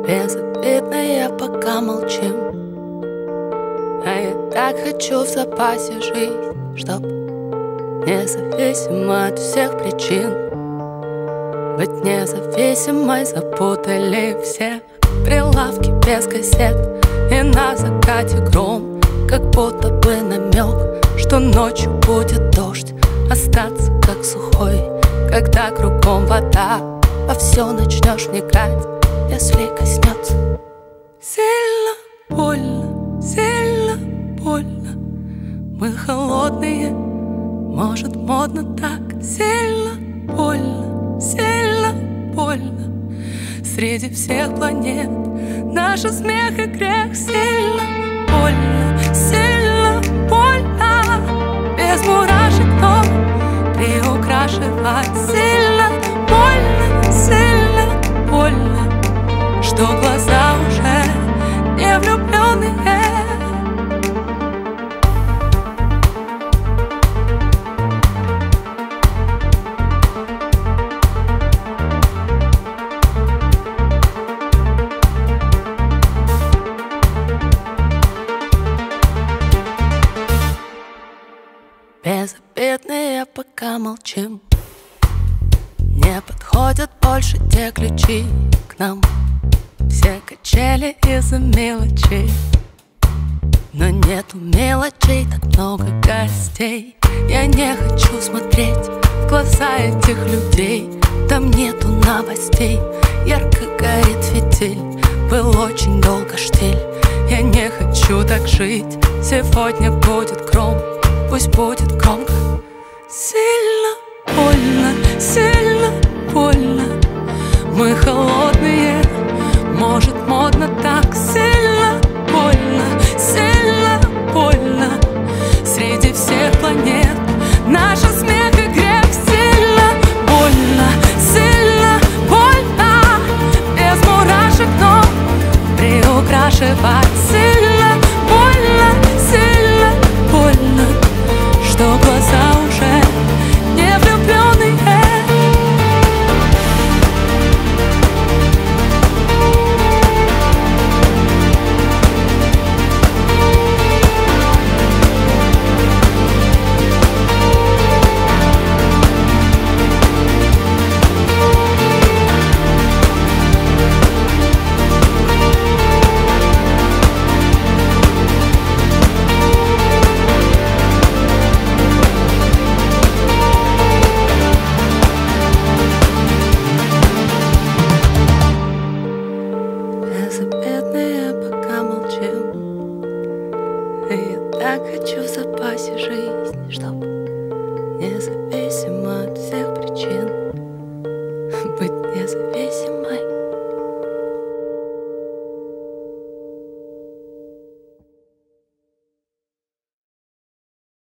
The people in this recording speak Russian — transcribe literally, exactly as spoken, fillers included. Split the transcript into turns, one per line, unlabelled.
Безобидные пока молчим, а я так хочу в запасе жизнь, чтоб независимо от всех причин быть независимой. Запутали все прилавки без газет, и на закате гром, как будто бы намек, что ночью будет дождь. Остаться как сухой, когда кругом вода, во все начнешь вникать, если коснется. Сильно больно, сильно больно, мы холодные, может модно так. Сильно больно, сильно больно, среди всех планет наш смех и грех. Сильно больно, сильно больно, без мурашек, но приукрашивать. Сильно больно, сильно больно, что глаза уже не влюбленные. Безобидные пока молчим, не подходят больше те ключи к нам. Все качели из-за мелочей, но нету мелочей, так много гостей. Я не хочу смотреть в глаза этих людей, там нету новостей. Ярко горит фитиль, был очень долго штиль. Я не хочу так жить, сегодня будет гром, пусть будет громко. Сильно больно, сильно больно, мы холодные, может модно так. Сильно больно, сильно больно, среди всех планет наш смех и грех. Сильно больно, сильно больно, без мурашек, но приукрашивать. Сильно больно, сильно больно, что глаза уже не влюбленные. Безобидные пока молчим, и я так хочу в запасе жизнь, чтоб независимо